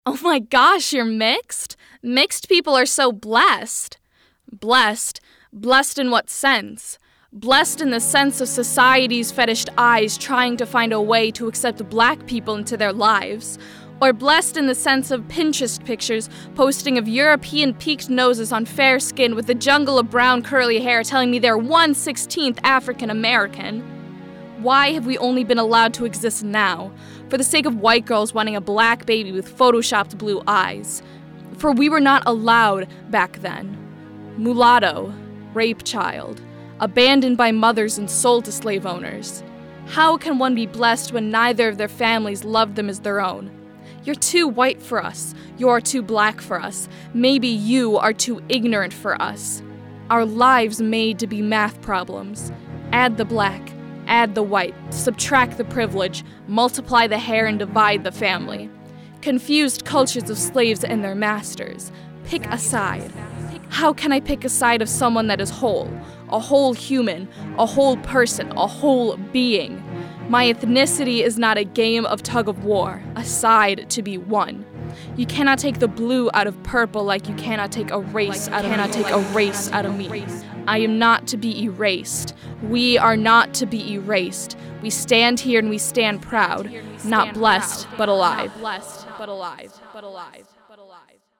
Oh my gosh, you're mixed? Mixed people are so blessed. Blessed? Blessed in what sense? Blessed in the sense of society's fetished eyes trying to find a way to accept black people into their lives. Or blessed in the sense of Pinterest pictures posting of European peaked noses on fair skin with a jungle of brown curly hair telling me they're 1/16th African American. Why have we only been allowed to exist now? For the sake of white girls wanting a black baby with photoshopped blue eyes. For we were not allowed back then. Mulatto, rape child, abandoned by mothers and sold to slave owners. How can one be blessed when neither of their families loved them as their own? You're too white for us. You're too black for us. Maybe you are too ignorant for us. Our lives made to be math problems. Add the black, add the white, subtract the privilege, multiply the hair and divide the family. Confused cultures of slaves and their masters. Pick a side. How can I pick a side of someone that is whole? A whole human, a whole person, a whole being. My ethnicity is not a game of tug of war, a side to be won. You cannot take the blue out of purple like you cannot take a race out of me. I am not to be erased. We are not to be erased. We stand here and we stand proud, not blessed, but alive.